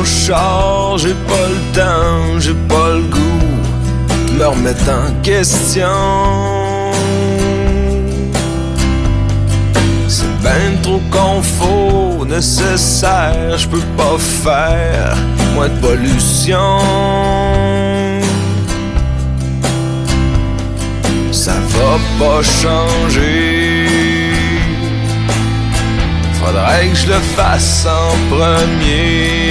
char, j'ai pas le temps, j'ai pas le goût de me remettre en question. C'est ben trop confort nécessaire, je peux pas faire moins de pollution. Ça va pas changer. Faudrait que je le fasse en premier.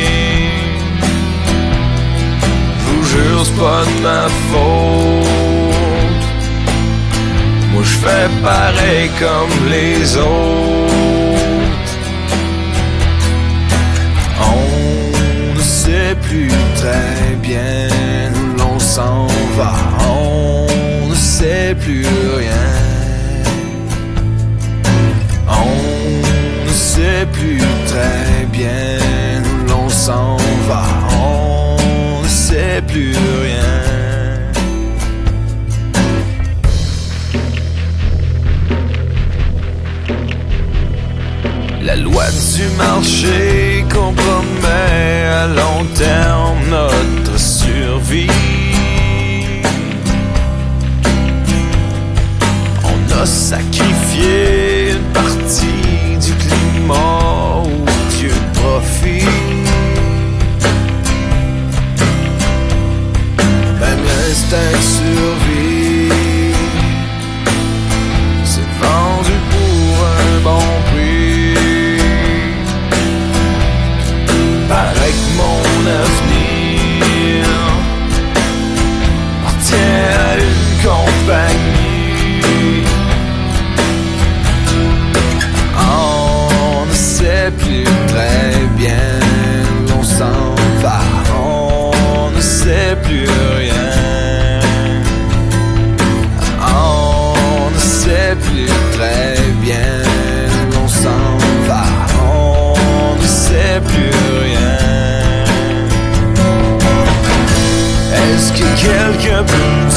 J'vous jure c'est pas de ma faute. Moi j'fais pareil comme les autres. On ne sait plus très bien où l'on s'en va. On ne sait plus rien. On ne sait plus très bien où l'on s'en va. On ne sait plus rien. La loi du marché compromet à long terme notre survie. On a sacrifié une partie du climat au Dieu de profit. Même l'instinct de survie c'est vendu pour un bon prix. Paraît que mon avenir appartient à une compagnie. On ne sait plus très bien où l'on s'en va. On ne sait plus rien. On ne sait plus très bien où l'on s'en va. On ne sait plus rien. Est-ce que quelqu'un peut